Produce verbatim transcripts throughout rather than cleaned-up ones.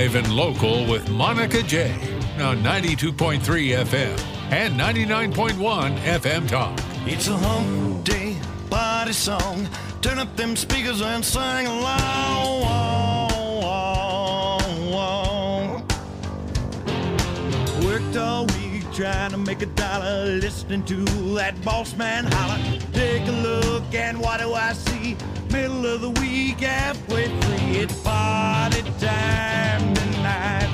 Live and local with Monica J. on ninety-two point three F M and ninety-nine point one F M Talk. It's a hump day party song. Turn up them speakers and sing along. Worked all week trying to make a dollar, listening to that boss man holler. Take a look and what do I see? Middle of the week, halfway free. It's party time tonight.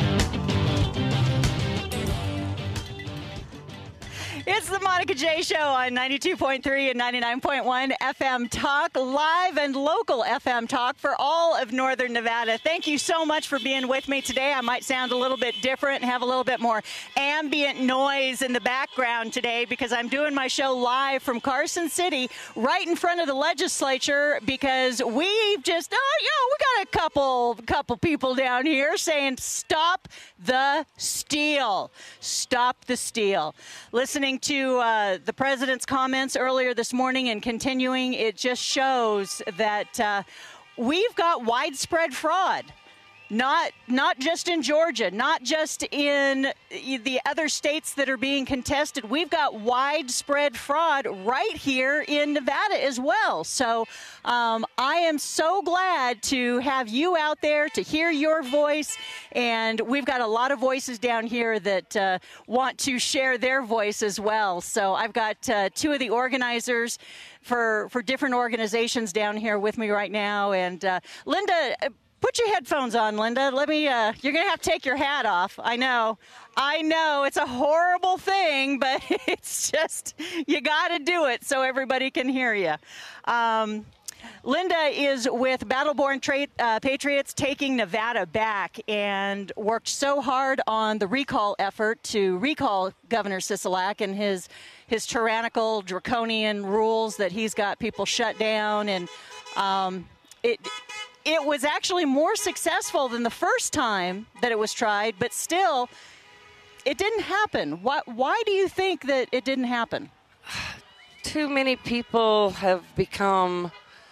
It's the Monica J Show on ninety-two point three and ninety-nine point one F M Talk, live and local F M Talk for all of Northern Nevada. Thank you so much for being with me today. I might sound a little bit different and have a little bit more ambient noise in the background today because I'm doing my show live from Carson City, right in front of the legislature, because we've just, oh, yo, we got a couple, couple people down here saying, stop the steal. Stop the steal. Listening to uh, the president's comments earlier this morning and continuing, it just shows that uh, we've got widespread fraud. Not not just in Georgia, not just in the other states that are being contested. We've got widespread fraud right here in Nevada as well. So um, I am so glad to have you out there to hear your voice. And we've got a lot of voices down here that uh, want to share their voice as well. So I've got uh, two of the organizers for, for different organizations down here with me right now. And uh, Linda, put your headphones on, Linda. Let me, uh, you're going to have to take your hat off. I know. I know. It's a horrible thing, but it's just, you got to do it so everybody can hear you. Um, Linda is with Battleborn Tra- uh, Patriots Taking Nevada Back and worked so hard on the recall effort to recall Governor Sisolak and his, his tyrannical, draconian rules that he's got people shut down. And um, it... It was actually more successful than the first time that it was tried, but still, it didn't happen. Why, why do you think that it didn't happen? Too many people have become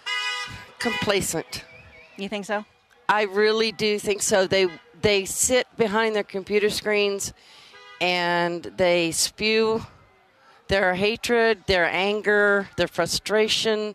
complacent. You think so? I really do think so. They they sit behind their computer screens and they spew their hatred, their anger, their frustration,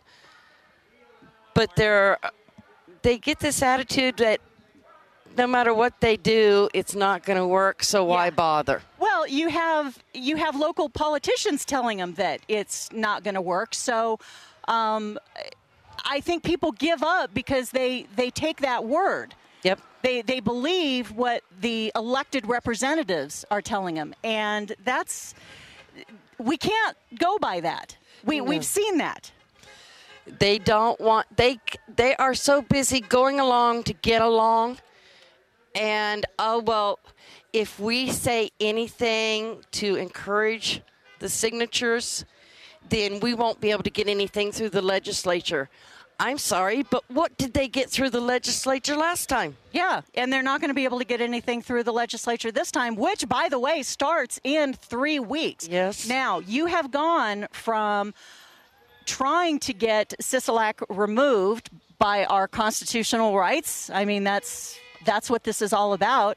but they're... They get this attitude that no matter what they do, it's not going to work, so why yeah. bother? Well, you have you have local politicians telling them that it's not going to work, so um, I think people give up because they, they take that word. Yep. They they believe what the elected representatives are telling them, and that's we can't go by that. We no. we've seen that. They don't want, they they are so busy going along to get along. And, oh, well, if we say anything to encourage the signatures, then we won't be able to get anything through the legislature. I'm sorry, but what did they get through the legislature last time? Yeah, and they're not going to be able to get anything through the legislature this time, which, by the way, starts in three weeks. Yes. Now, you have gone from trying to get Sisolak removed by our constitutional rights. I mean, that's that's what this is all about.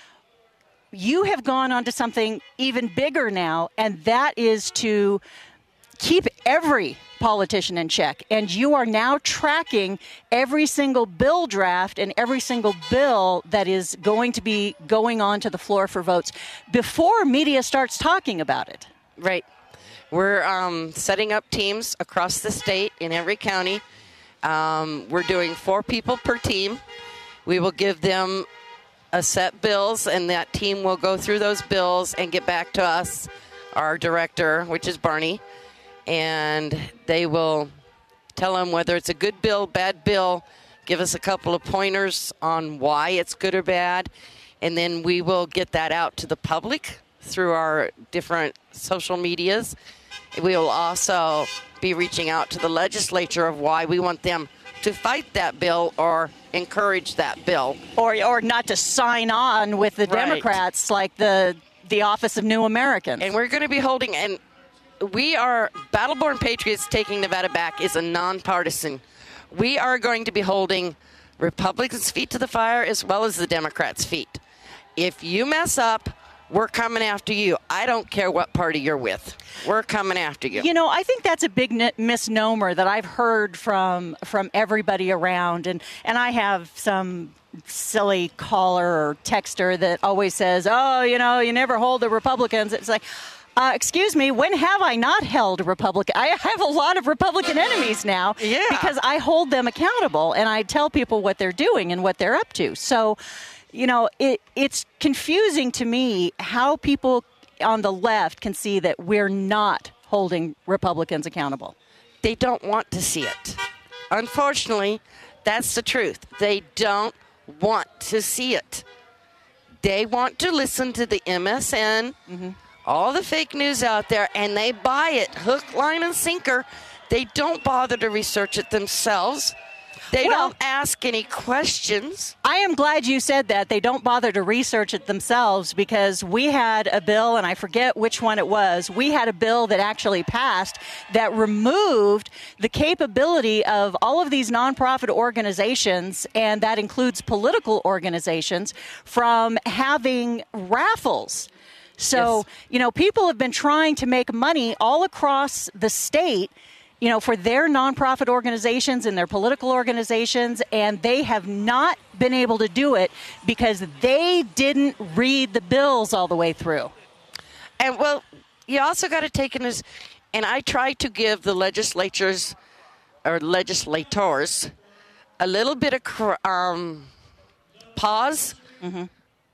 You have gone on to something even bigger now, and that is to keep every politician in check. And you are now tracking every single bill draft and every single bill that is going to be going on to the floor for votes before media starts talking about it. Right. We're um, setting up teams across the state in every county. Um, we're doing four people per team. We will give them a set bills, and that team will go through those bills and get back to us, our director, which is Barney, and they will tell them whether it's a good bill, bad bill, give us a couple of pointers on why it's good or bad, and then we will get that out to the public through our different social medias. We will also be reaching out to the legislature of why we want them to fight that bill or encourage that bill. Or or not to sign on with the Right. Democrats like the the Office of New Americans. And we're going to be holding, and we are, Battleborn Patriots Taking Nevada Back is a nonpartisan. We are going to be holding Republicans' feet to the fire as well as the Democrats' feet. If you mess up, we're coming after you. I don't care what party you're with. We're coming after you. You know, I think that's a big n- misnomer that I've heard from from everybody around. And, and I have some silly caller or texter that always says, oh, you know, you never hold the Republicans. It's like, uh, excuse me, when have I not held a Republican? I have a lot of Republican enemies now yeah. because I hold them accountable and I tell people what they're doing and what they're up to. So, you know, it, it's confusing to me how people on the left can see that we're not holding Republicans accountable. They don't want to see it. Unfortunately, that's the truth. They don't want to see it. They want to listen to the M S N, mm-hmm. all the fake news out there, and they buy it hook, line, and sinker. They don't bother to research it themselves. They well, don't ask any questions. I am glad you said that. They don't bother to research it themselves because we had a bill, and I forget which one it was, we had a bill that actually passed that removed the capability of all of these nonprofit organizations, and that includes political organizations, from having raffles. So, yes. you know, people have been trying to make money all across the state, you know, for their nonprofit organizations and their political organizations, and they have not been able to do it because they didn't read the bills all the way through. And, well, you also got to take in this, and I try to give the legislatures or legislators a little bit of um, pause mm-hmm.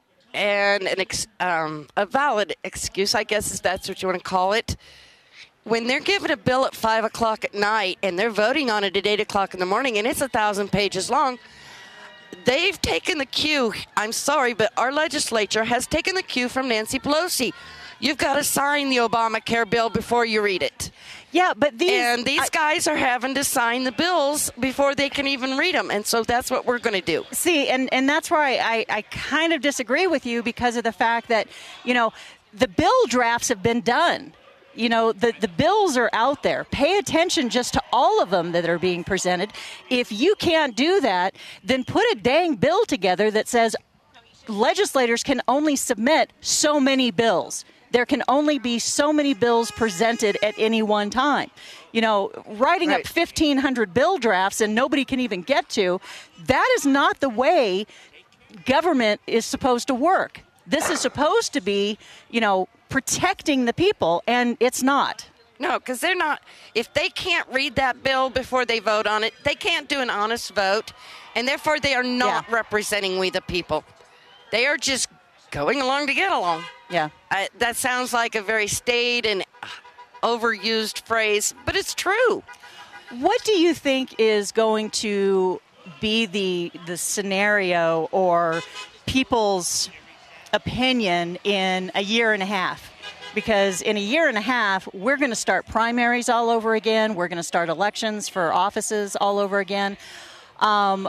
and an ex, um, a valid excuse, I guess if that's what you want to call it. When they're given a bill at five o'clock at night and they're voting on it at eight o'clock in the morning and it's a thousand pages long, they've taken the cue. I'm sorry, but our legislature has taken the cue from Nancy Pelosi. You've got to sign the Obamacare bill before you read it. Yeah, but these... And these I, guys are having to sign the bills before they can even read them. And so that's what we're going to do. See, and, and that's where I, I, I kind of disagree with you because of the fact that, you know, the bill drafts have been done. You know, the, the bills are out there. Pay attention just to all of them that are being presented. If you can't do that, then put a dang bill together that says legislators can only submit so many bills. There can only be so many bills presented at any one time. You know, writing right. up fifteen hundred bill drafts and nobody can even get to, that is not the way government is supposed to work. This is supposed to be, you know, protecting the people, and it's not. No, because they're not. If they can't read that bill before they vote on it, they can't do an honest vote, and therefore they are not yeah. representing we the people. They are just going along to get along. Yeah. Uh, that sounds like a very staid and overused phrase, but it's true. What do you think is going to be the the scenario or people's opinion in a year and a half? Because in a year and a half, we're going to start primaries all over again. We're going to start elections for offices all over again. Um,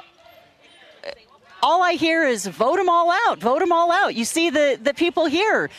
all I hear is vote them all out, vote them all out. You see the, the people here.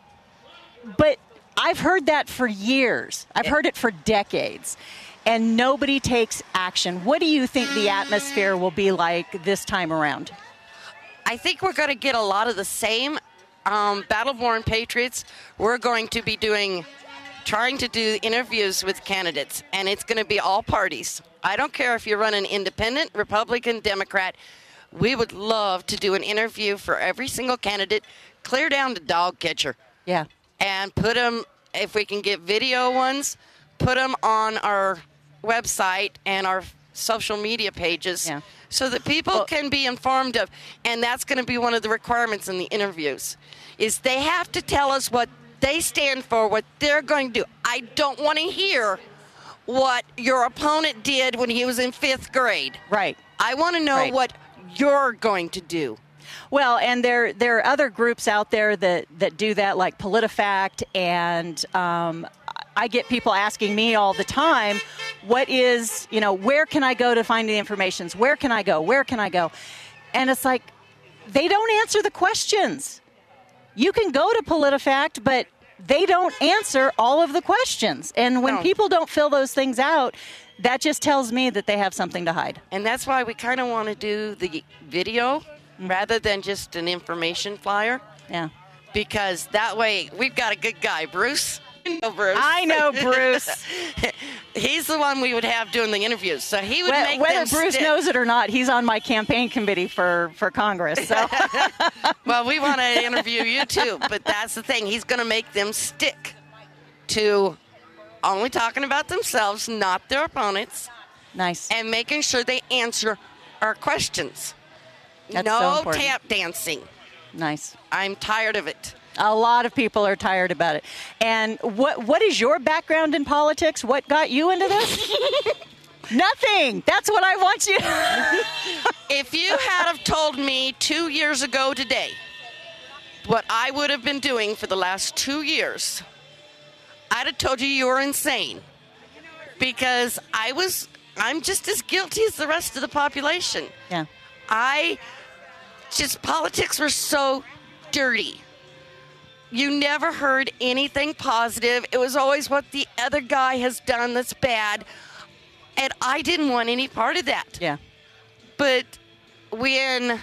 But I've heard that for years. I've heard it for decades. And nobody takes action. What do you think the atmosphere will be like this time around? I think we're going to get a lot of the same um, battle-worn patriots. We're going to be doing, trying to do interviews with candidates, and it's going to be all parties. I don't care if you run an independent, Republican, Democrat. We would love to do an interview for every single candidate, clear down to dog catcher. Yeah. And put them, if we can get video ones, put them on our website and our social media pages. Yeah. So that people well, can be informed of, and that's going to be one of the requirements in the interviews, is they have to tell us what they stand for, what they're going to do. I don't want to hear what your opponent did when he was in fifth grade. Right. I want to know right. what you're going to do. Well, and there there are other groups out there that, that do that, like PolitiFact, and um, I get people asking me all the time, what is, you know, where can I go to find the information? Where can I go? Where can I go? And it's like, they don't answer the questions. You can go to PolitiFact, but they don't answer all of the questions. And when no. people don't fill those things out, that just tells me that they have something to hide. And that's why we kind of want to do the video mm-hmm. rather than just an information flyer. Yeah. Because that way, we've got a good guy, Bruce. You know Bruce. I know Bruce. He's the one we would have doing the interviews. So he would Whether, make whether them Bruce stick. knows it or not, he's on my campaign committee for, for Congress. So. Well, we want to interview you too, but that's the thing. He's going to make them stick to only talking about themselves, not their opponents. Nice. And making sure they answer our questions. That's no so important. tap dancing. Nice. I'm tired of it. A lot of people are tired about it. And what what is your background in politics? What got you into this? Nothing. That's what I want you. If you had have told me two years ago today what I would have been doing for the last two years, I'd have told you you were insane. Because I was, I'm just as guilty as the rest of the population. Yeah. I just, politics were so dirty. You never heard anything positive. It was always what the other guy has done that's bad. And I didn't want any part of that. Yeah. But when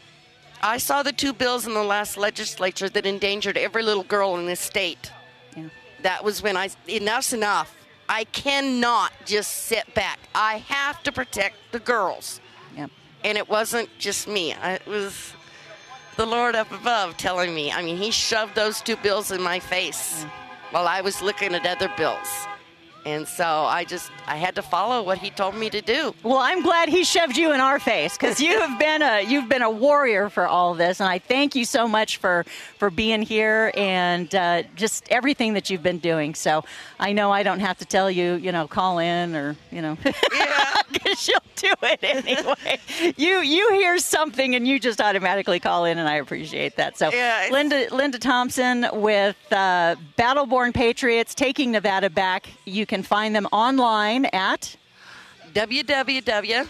I saw the two bills in the last legislature that endangered every little girl in this state, Yeah. that was when I, enough's enough. I cannot just sit back. I have to protect the girls. Yeah. And it wasn't just me. I, it was the Lord up above telling me. I mean, he shoved those two bills in my face Yeah. while I was looking at other bills. And so I just, I had to follow what he told me to do. Well, I'm glad he shoved you in our face because you have been a you've been a warrior for all this, and I thank you so much for for being here and uh, just everything that you've been doing. So I know I don't have to tell you, you know, call in or you know, Yeah. because you'll do it anyway. you you hear something and you just automatically call in, and I appreciate that. So Yeah, Linda Linda Thompson with uh, Battleborn Patriots taking Nevada back. You can find them online at w w w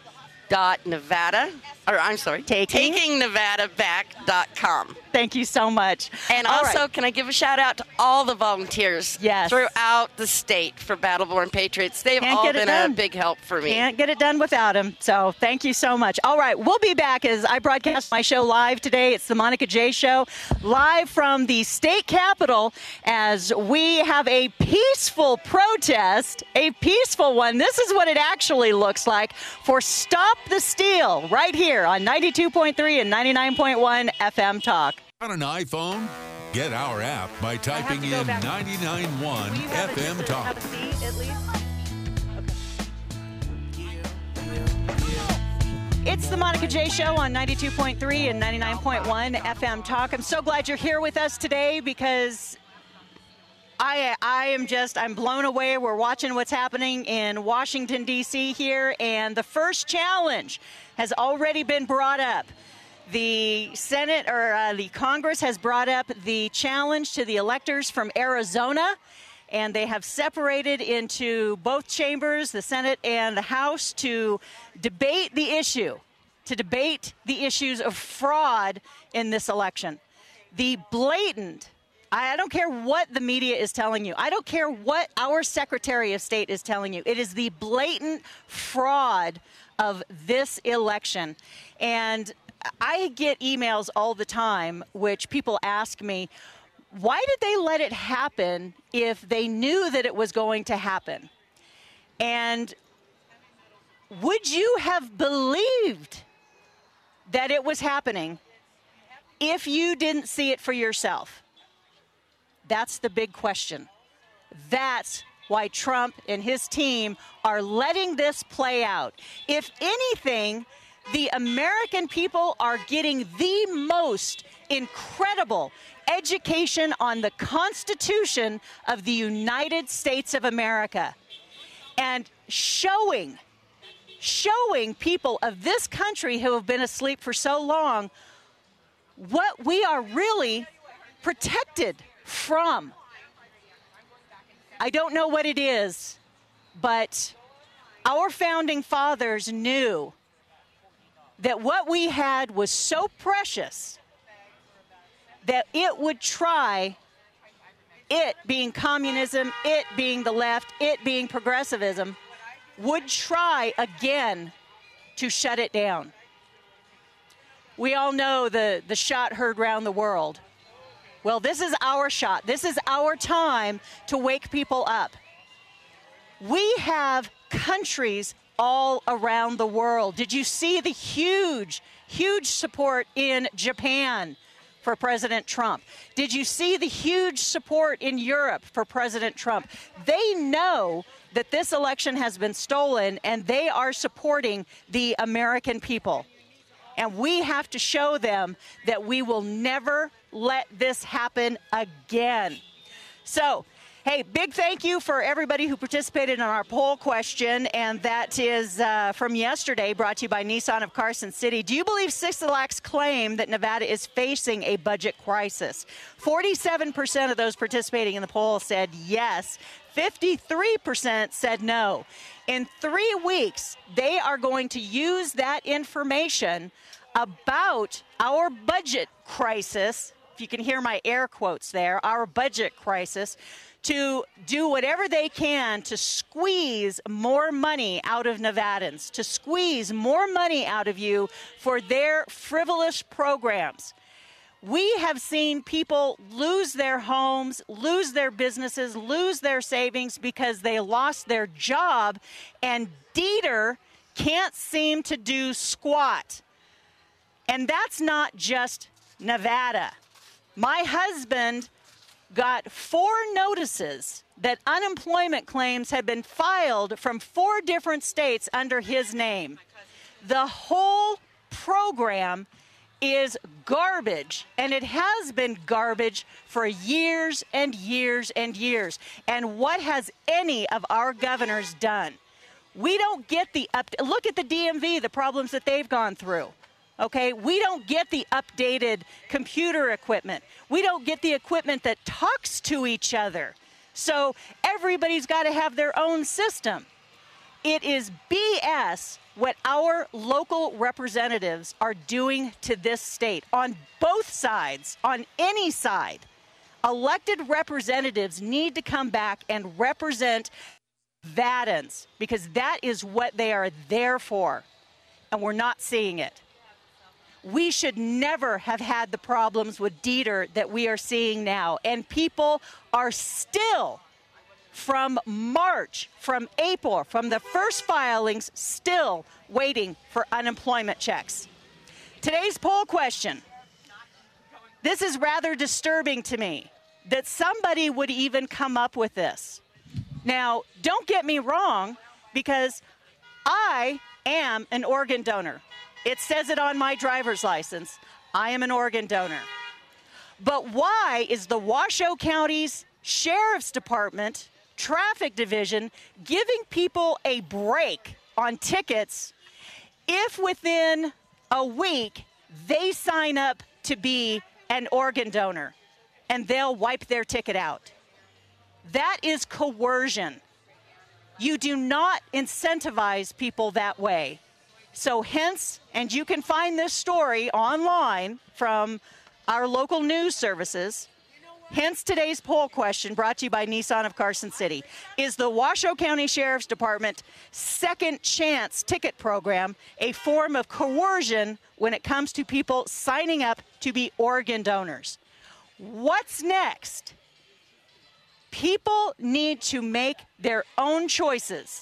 dot nevada or I'm sorry, Taking? taking nevada back dot com. Thank you so much. And All also, right. can I give a shout out to all the volunteers Yes. throughout the state for Battleborn Patriots? They've Can't all get it been a done. big help for me. Can't get it done without him. So thank you so much. All right, we'll be back as I broadcast my show live today. It's the Monica J Show, live from the state capitol as we have a peaceful protest, a peaceful one. This is what it actually looks like for Stop the Steal right here on ninety-two point three and ninety-nine point one F M Talk. On an iPhone? Get our app by typing in ninety-nine point one F M Talk. It's the Monica J Show on ninety-two point three and ninety-nine point one F M Talk. I'm so glad you're here with us today because I I am just, I'm blown away. We're watching what's happening in Washington, D C here, and the first challenge has already been brought up. The Senate or uh, the Congress has brought up the challenge to the electors from Arizona, and they have separated into both chambers, the Senate and the House, to debate the issue, to debate the issues of fraud in this election. The blatant, I don't care what the media is telling you. I don't care what our Secretary of State is telling you. It is the blatant fraud of this election. And I get emails all the time which people ask me, why did they let it happen if they knew that it was going to happen? And would you have believed that it was happening if you didn't see it for yourself? That's the big question. That's why Trump and his team are letting this play out. If anything, the American people are getting the most incredible education on the Constitution of the United States of America and showing, showing people of this country who have been asleep for so long what we are really protected from. I don't know what it is, but our founding fathers knew that what we had was so precious that it would try, it being communism, it being the left, it being progressivism, would try again to shut it down. We all know the, the shot heard round the world. Well, this is our shot. This is our time to wake people up. We have countries all around the world. Did you see the huge, huge support in Japan for President Trump? Did you see the huge support in Europe for President Trump? They know that this election has been stolen, and they are supporting the American people. And we have to show them that we will never let this happen again. So, hey, big thank you for everybody who participated in our poll question, and that is uh, from yesterday, brought to you by Nissan of Carson City. Do you believe Sisolak's claim that Nevada is facing a budget crisis? forty-seven percent of those participating in the poll said yes. fifty-three percent said no. In three weeks, they are going to use that information about our budget crisis, if you can hear my air quotes there, our budget crisis, to do whatever they can to squeeze more money out of Nevadans, to squeeze more money out of you for their frivolous programs. We have seen people lose their homes, lose their businesses, lose their savings because they lost their job, and Dieter can't seem to do squat. And that's not just Nevada. My husband got four notices that unemployment claims had been filed from four different states under his name. The whole program is garbage, and it has been garbage for years and years and years. And what has any of our governors done? We don't get the up. Look at the D M V, the problems that they've gone through. Okay, we don't get the updated computer equipment. We don't get the equipment that talks to each other. So everybody's got to have their own system. It is B S what our local representatives are doing to this state on both sides, on any side. Elected representatives need to come back and represent Nevadans, because that is what they are there for, and we're not seeing it. We should never have had the problems with Dieter that we are seeing now. And people are still, from March, from April, from the first filings, still waiting for unemployment checks. Today's poll question. This is rather disturbing to me, that somebody would even come up with this. Now, don't get me wrong, because I am an organ donor. It says it on my driver's license. I am an organ donor. But why is the Washoe County's Sheriff's Department Traffic Division giving people a break on tickets if within a week they sign up to be an organ donor and they'll wipe their ticket out? That is coercion. You do not incentivize people that way. So hence, and you can find this story online from our local news services, hence today's poll question brought to you by Nissan of Carson City. Is the Washoe County Sheriff's Department Second Chance Ticket Program a form of coercion when it comes to people signing up to be organ donors? What's next? People need to make their own choices.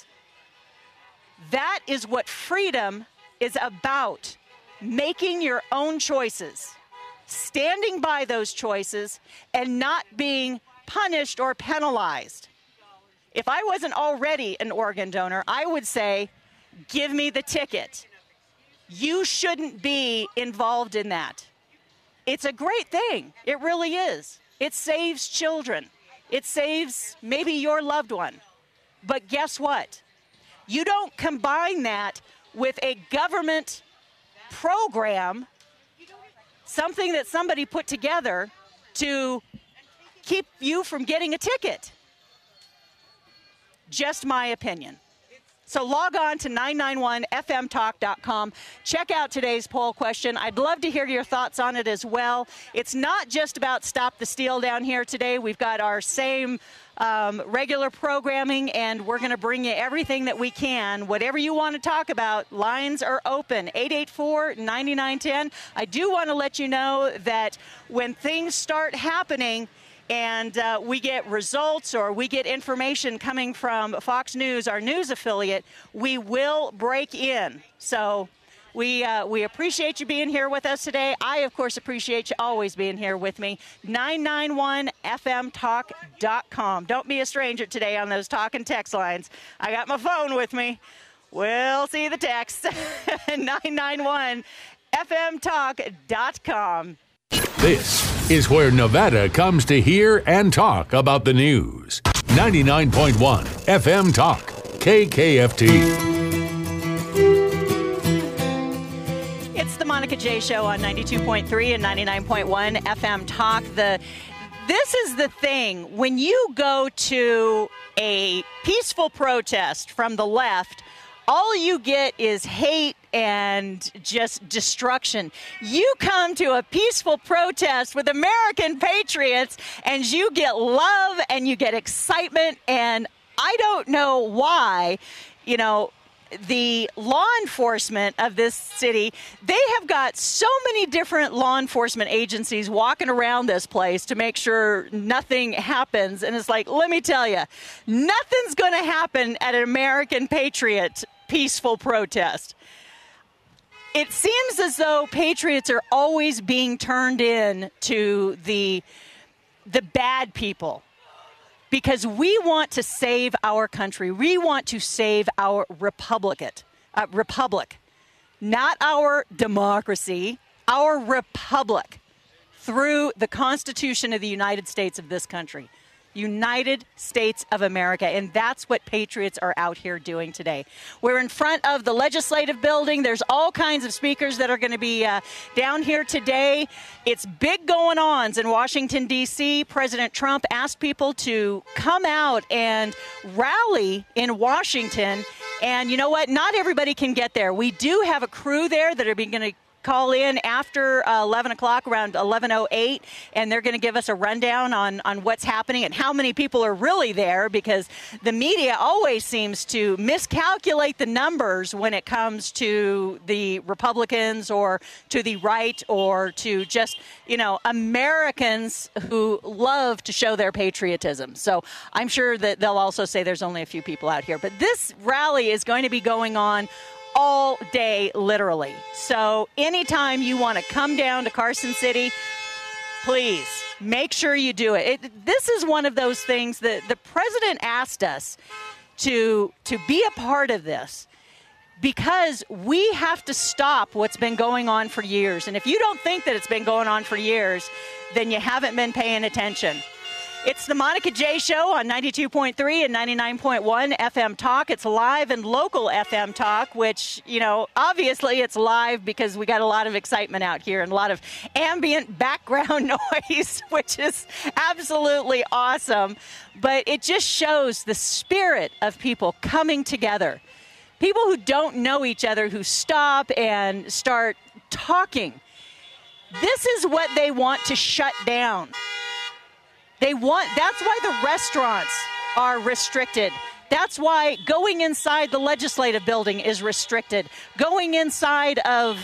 That is what freedom is about, making your own choices, standing by those choices, and not being punished or penalized. If I wasn't already an organ donor, I would say, give me the ticket. You shouldn't be involved in that. It's a great thing. It really is. It saves children. It saves maybe your loved one. But guess what? You don't combine that with a government program, something that somebody put together to keep you from getting a ticket. Just my opinion. So log on to nine nine one F M talk dot com. Check out today's poll question. I'd love to hear your thoughts on it as well. It's not just about Stop the Steal down here today. We've got our same um, regular programming, and we're going to bring you everything that we can. Whatever you want to talk about, lines are open. eight eight four, nine nine one zero. I do want to let you know that when things start happening, and uh, we get results or we get information coming from Fox News, our news affiliate, we will break in. So we uh, we appreciate you being here with us today. I, of course, appreciate you always being here with me. nine nine one F M talk dot com. Don't be a stranger today on those talk and text lines. I got my phone with me. We'll see the text. nine nine one F M talk dot com. This is where Nevada comes to hear and talk about the news. ninety-nine point one F M Talk, K K F T. It's the Monica J Show on ninety-two point three and ninety-nine point one F M Talk. The This is the thing. When you go to a peaceful protest from the left, all you get is hate and just destruction. You come to a peaceful protest with American patriots and you get love and you get excitement. And I don't know why, you know, the law enforcement of this city, they have got so many different law enforcement agencies walking around this place to make sure nothing happens. And it's like, let me tell you, nothing's going to happen at an American Patriot peaceful protest. It seems as though patriots are always being turned in to the the bad people because we want to save our country. We want to save our republic, uh, republic, not our democracy, our republic through the Constitution of the United States of this country. United States of America, and that's what patriots are out here doing today. We're in front of the legislative building. There's all kinds of speakers that are going to be uh, down here today. It's big going-ons in Washington, D C President Trump asked people to come out and rally in Washington, and you know what? Not everybody can get there. We do have a crew there that are going to call in after uh, eleven o'clock, around eleven oh eight, and they're going to give us a rundown on, on what's happening and how many people are really there, because the media always seems to miscalculate the numbers when it comes to the Republicans or to the right or to just, you know, Americans who love to show their patriotism. So I'm sure that they'll also say there's only a few people out here. But this rally is going to be going on all day, literally. So anytime you want to come down to Carson City, please make sure you do it. it. This is one of those things that the president asked us to, to be a part of this because we have to stop what's been going on for years. And if you don't think that it's been going on for years, then you haven't been paying attention. It's the Monica J Show on ninety-two point three and ninety-nine point one F M Talk. It's live and local F M Talk, which, you know, obviously it's live because we got a lot of excitement out here and a lot of ambient background noise, which is absolutely awesome. But it just shows the spirit of people coming together. People who don't know each other, who stop and start talking. This is what they want to shut down. They want, that's why the restaurants are restricted. That's why going inside the legislative building is restricted. Going inside of,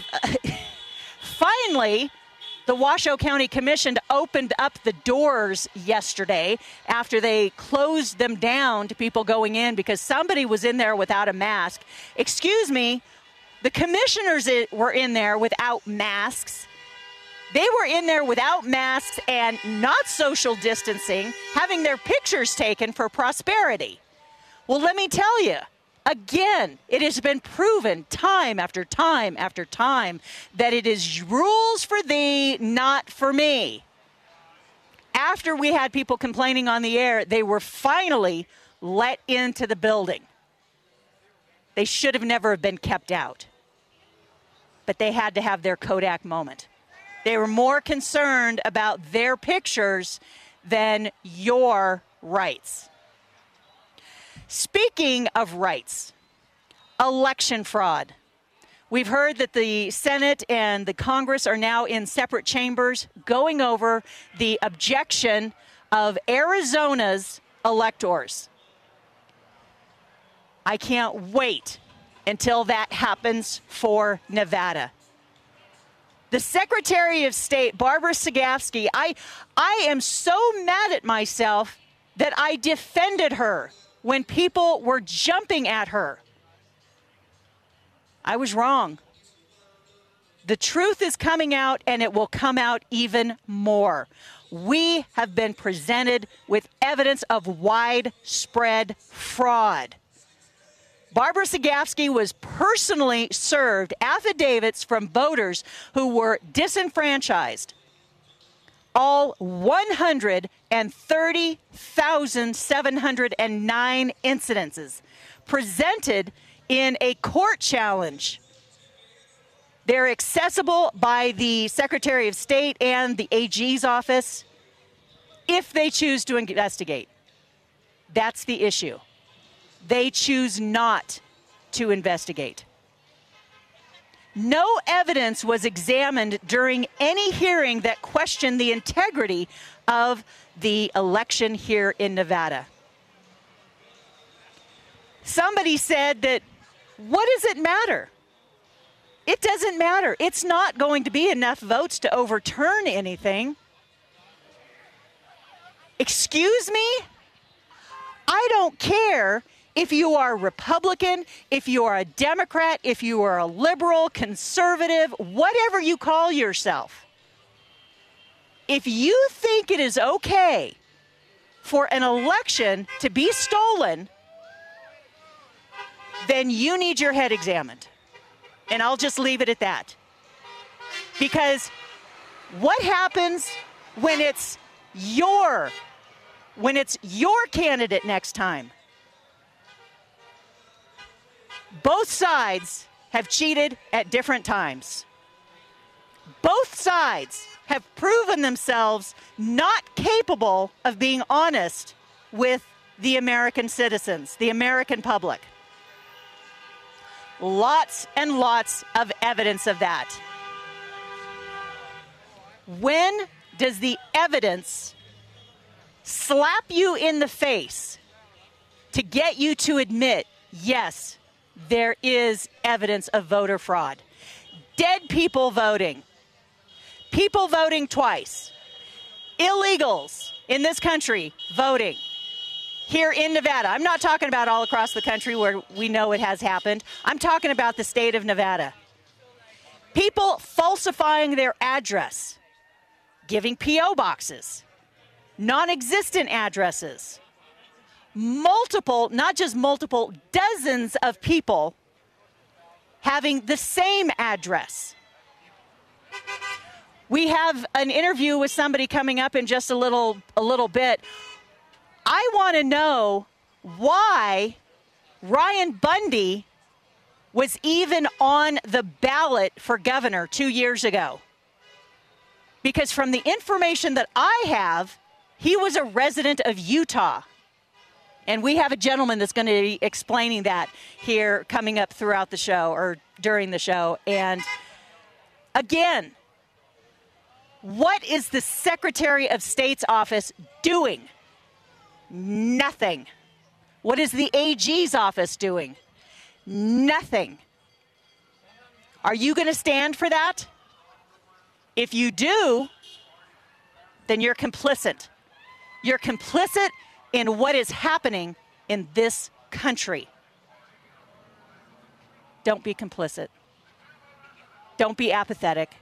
finally, the Washoe County Commission opened up the doors yesterday after they closed them down to people going in because somebody was in there without a mask. Excuse me, the commissioners were in there without masks. They were in there without masks and not social distancing, having their pictures taken for prosperity. Well, let me tell you, again, it has been proven time after time after time that it is rules for thee, not for me. After we had people complaining on the air, they were finally let into the building. They should have never been kept out, but they had to have their Kodak moment. They were more concerned about their pictures than your rights. Speaking of rights, election fraud. We've heard that the Senate and the Congress are now in separate chambers going over the objection of Arizona's electors. I can't wait until that happens for Nevada. The Secretary of State, Barbara Sagafsky, I, I am so mad at myself that I defended her when people were jumping at her. I was wrong. The truth is coming out, and it will come out even more. We have been presented with evidence of widespread fraud. Barbara Sagafsky was personally served affidavits from voters who were disenfranchised. All one hundred thirty thousand seven hundred nine incidences presented in a court challenge. They're accessible by the Secretary of State and the A G's office if they choose to investigate. That's the issue. They choose not to investigate. No evidence was examined during any hearing that questioned the integrity of the election here in Nevada. Somebody said that, what does it matter? It doesn't matter. It's not going to be enough votes to overturn anything. Excuse me? I don't care if you are Republican, if you are a Democrat, if you are a liberal, conservative, whatever you call yourself. If you think it is okay for an election to be stolen, then you need your head examined. And I'll just leave it at that. Because what happens when it's your, when it's your candidate next time? Both sides have cheated at different times. Both sides have proven themselves not capable of being honest with the American citizens, the American public. Lots and lots of evidence of that. When does the evidence slap you in the face to get you to admit, yes, there is evidence of voter fraud? Dead people voting. People voting twice. Illegals in this country voting. Here in Nevada. I'm not talking about all across the country where we know it has happened. I'm talking about the state of Nevada. People falsifying their address, giving P O boxes, non-existent addresses, multiple, not just multiple, dozens of people having the same address. We have an interview with somebody coming up in just a little, a little bit. I want to know why Ryan Bundy was even on the ballot for governor two years ago. Because from the information that I have, he was a resident of Utah. And we have a gentleman that's going to be explaining that here coming up throughout the show or during the show. And again, what is the Secretary of State's office doing? Nothing. What is the A G's office doing? Nothing. Are you going to stand for that? If you do, then you're complicit. You're complicit in what is happening in this country. Don't be complicit. Don't be apathetic.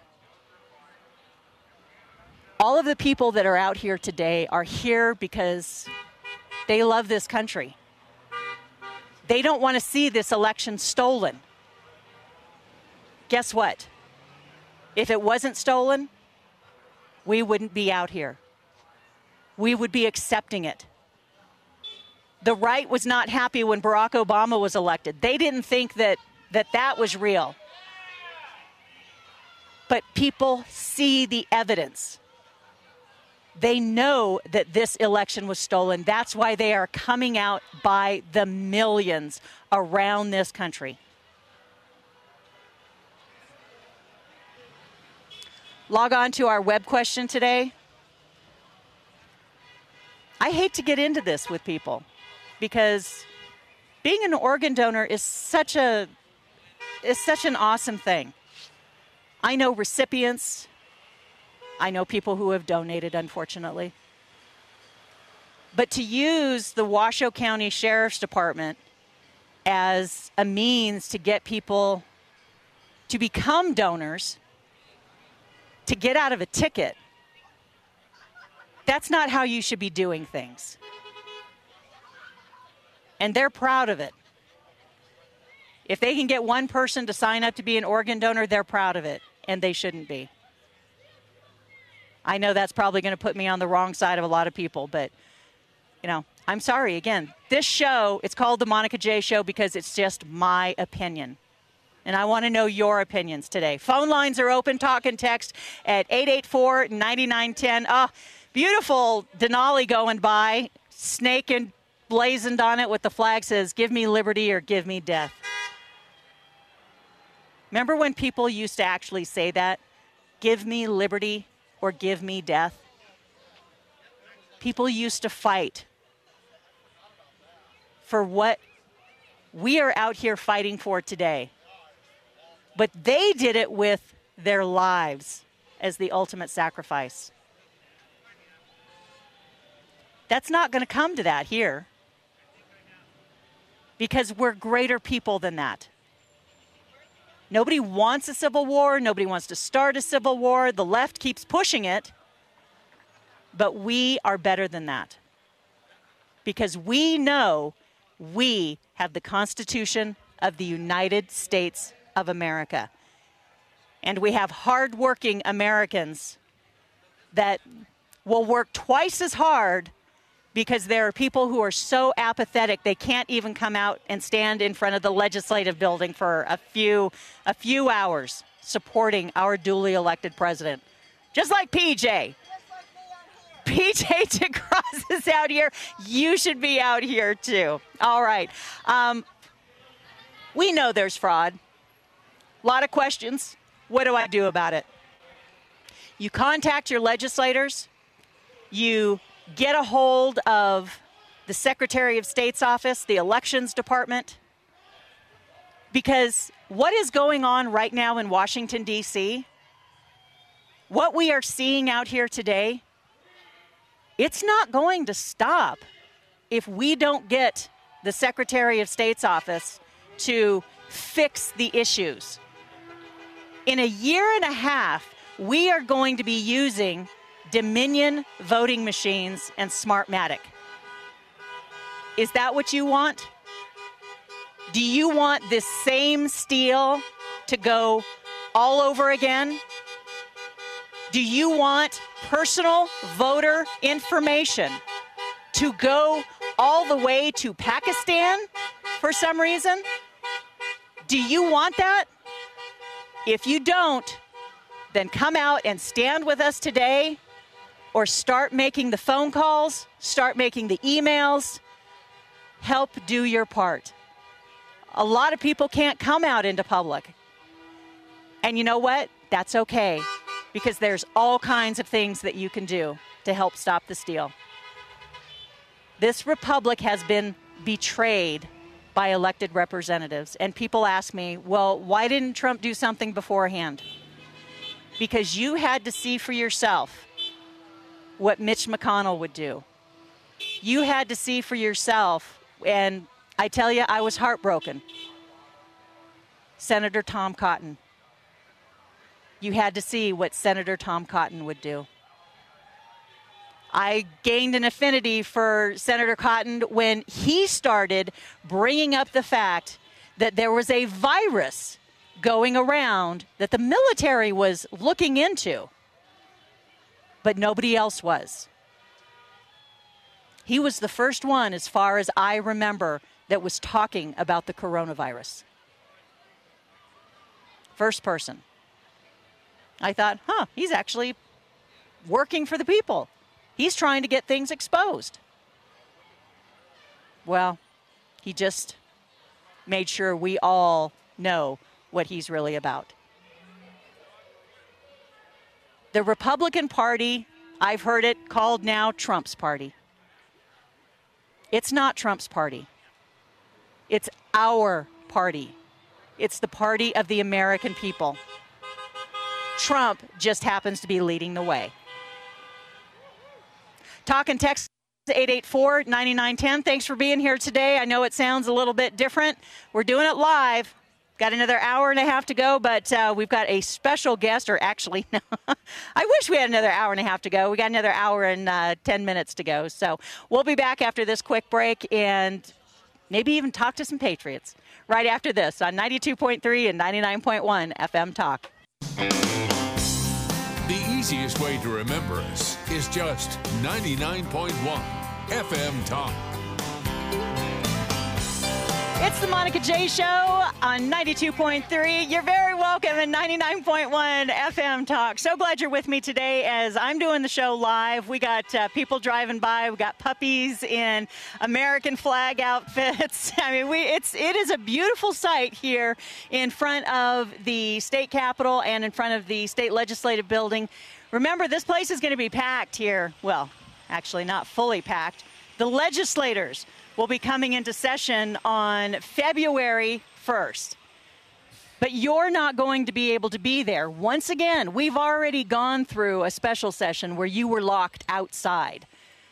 All of the people that are out here today are here because they love this country. They don't want to see this election stolen. Guess what? If it wasn't stolen, we wouldn't be out here. We would be accepting it. The right was not happy when Barack Obama was elected. They didn't think that that, that was real. But people see the evidence. They know that this election was stolen. That's why they are coming out by the millions around this country. log on to our web question today. I hate to get into this with people because being an organ donor is such a is such an awesome thing. I know recipients. I know people who have donated, unfortunately. But to use the Washoe County Sheriff's Department as a means to get people to become donors, to get out of a ticket, that's not how you should be doing things. And they're proud of it. If they can get one person to sign up to be an organ donor, they're proud of it, and they shouldn't be. I know that's probably going to put me on the wrong side of a lot of people, but, you know, I'm sorry. Again, this show, it's called The Monica J Show because it's just my opinion. And I want to know your opinions today. Phone lines are open. Talk and text at eight eight four, nine nine one zero. Oh, beautiful Denali going by, snake and blazoned on it with the flag says, "Give me liberty or give me death." Remember when people used to actually say that? Give me liberty or give me death. People used to fight for what we are out here fighting for today. But they did it with their lives as the ultimate sacrifice. That's not going to come to that here because we're greater people than that. Nobody wants a civil war. Nobody wants to start a civil war. The left keeps pushing it. But we are better than that. Because we know we have the Constitution of the United States of America. And we have hardworking Americans that will work twice as hard because there are people who are so apathetic they can't even come out and stand in front of the legislative building for a few a few hours supporting our duly elected president. Just like P J. P J DeGrasse is out here. You should be out here too. All right. Um, we know there's fraud. A lot of questions. What do I do about it? You contact your legislators. You get a hold of the Secretary of State's office, the Elections Department, because what is going on right now in Washington, D C, what we are seeing out here today, it's not going to stop if we don't get the Secretary of State's office to fix the issues. In a year and a half, we are going to be using Dominion voting machines and Smartmatic. Is that what you want? Do you want this same steal to go all over again? Do you want personal voter information to go all the way to Pakistan for some reason? Do you want that? If you don't, then come out and stand with us today, or start making the phone calls, start making the emails. Help do your part. A lot of people can't come out into public. And you know what? That's okay, because there's all kinds of things that you can do to help stop the steal. This republic has been betrayed by elected representatives. And people ask me, well, why didn't Trump do something beforehand? Because you had to see for yourself what Mitch McConnell would do. You had to see for yourself, and I tell you, I was heartbroken. Senator Tom Cotton. You had to see what Senator Tom Cotton would do. I gained an affinity for Senator Cotton when he started bringing up the fact that there was a virus going around that the military was looking into, but nobody else was. He was the first one, as far as I remember, that was talking about the coronavirus. First person. I thought, huh, he's actually working for the people. He's trying to get things exposed. Well, he just made sure we all know what he's really about. The Republican Party, I've heard it called now Trump's party. It's not Trump's party. It's our party. It's the party of the American people. Trump just happens to be leading the way. Talk and text eight eight four, nine nine one zero. Thanks for being here today. I know it sounds a little bit different. We're doing it live. Got another hour and a half to go, but uh, we've got a special guest, or actually, no, I wish we had another hour and a half to go. We got another hour and uh, ten minutes to go. So we'll be back after this quick break and maybe even talk to some Patriots right after this on ninety-two point three and ninety-nine point one F M Talk. The easiest way to remember us is just ninety-nine point one F M Talk. It's the Monica J Show on ninety-two point three. You're very welcome in ninety-nine point one F M Talk. So glad you're with me today as I'm doing the show live. We got uh, people driving by. We got puppies in American flag outfits. I mean, we it's it is a beautiful sight here in front of the state capitol and in front of the state legislative building. Remember, this place is going to be packed here. Well, actually not fully packed. The legislators will be coming into session on February first. But you're not going to be able to be there. Once again, we've already gone through a special session where you were locked outside.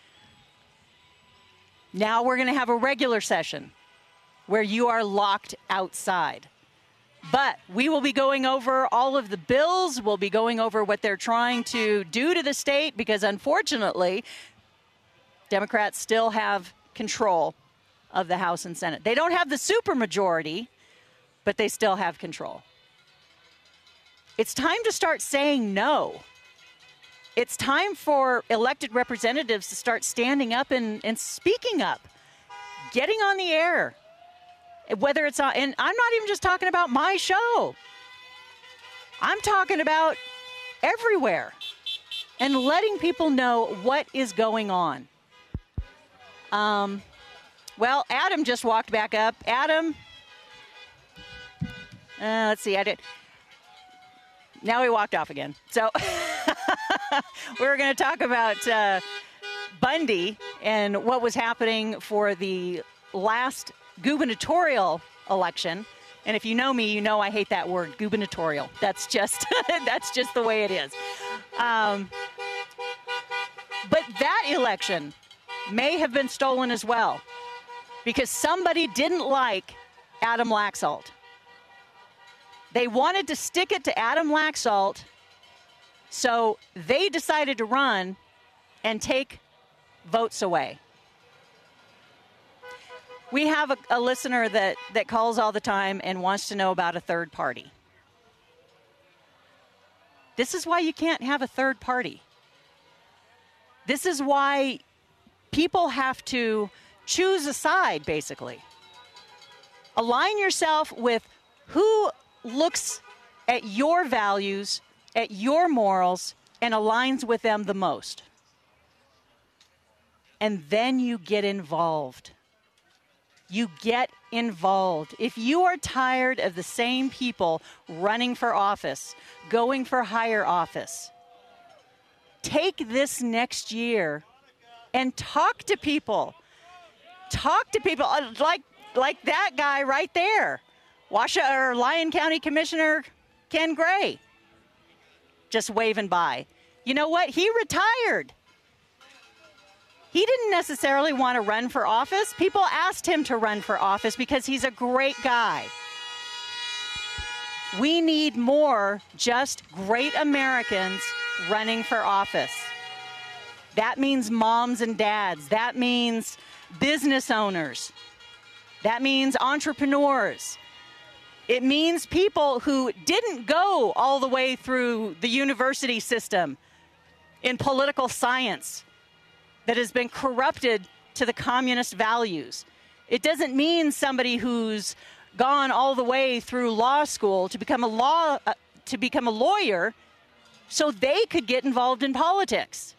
Now we're going to have a regular session where you are locked outside. But we will be going over all of the bills. We'll be going over what they're trying to do to the state because, unfortunately, Democrats still have control of the House and Senate. They don't have the supermajority, but they still have control. It's time to start saying no. It's time for elected representatives to start standing up and, and speaking up, getting on the air. Whether it's on, and I'm not even just talking about my show. I'm talking about everywhere and letting people know what is going on. Um, well, Adam just walked back up. Adam, uh, let's see, I did. Now he walked off again. So we're going to talk about uh, Bundy and what was happening for the last gubernatorial election. And if you know me, you know I hate that word, gubernatorial. That's just that's just the way it is. Um, but that election may have been stolen as well because somebody didn't like Adam Laxalt. They wanted to stick it to Adam Laxalt, so they decided to run and take votes away. We have a, a listener that, that calls all the time and wants to know about a third party. This is why you can't have a third party. This is why people have to choose a side, basically. Align yourself with who looks at your values, at your morals, and aligns with them the most. And then you get involved. You get involved. If you are tired of the same people running for office, going for higher office, take this next year and talk to people. Talk to people like like that guy right there, Washoe or Lyon County Commissioner Ken Gray, just waving by. You know what? He retired. He didn't necessarily want to run for office. People asked him to run for office because he's a great guy. We need more just great Americans running for office. That means moms and dads. That means business owners. That means entrepreneurs. It means people who didn't go all the way through the university system in political science that has been corrupted to the communist values. It doesn't mean somebody who's gone all the way through law school to become a law uh, to become a lawyer so they could get involved in politics.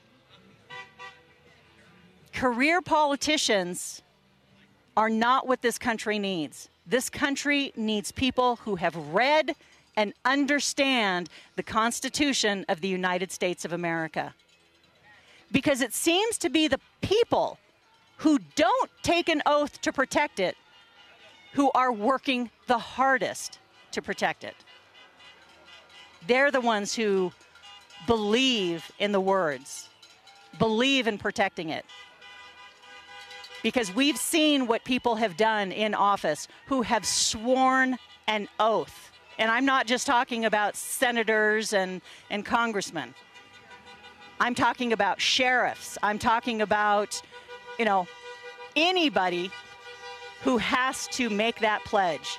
Career politicians are not what this country needs. This country needs people who have read and understand the Constitution of the United States of America. Because it seems to be the people who don't take an oath to protect it who are working the hardest to protect it. They're the ones who believe in the words, believe in protecting it. Because we've seen what people have done in office who have sworn an oath. And I'm not just talking about senators and, and congressmen. I'm talking about sheriffs. I'm talking about, you know, anybody who has to make that pledge.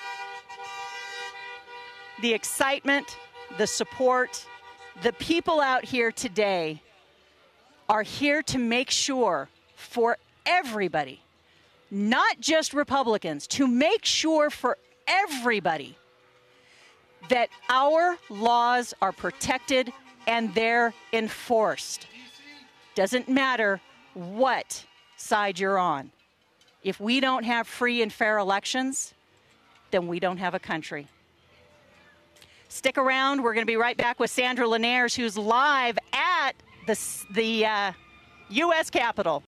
The excitement, the support, the people out here today are here to make sure for everybody, not just Republicans, to make sure for everybody that our laws are protected and they're enforced. Doesn't matter what side you're on. If we don't have free and fair elections, then we don't have a country. Stick around. We're going to be right back with Sandra Linares, who's live at the, the uh, U S Capitol.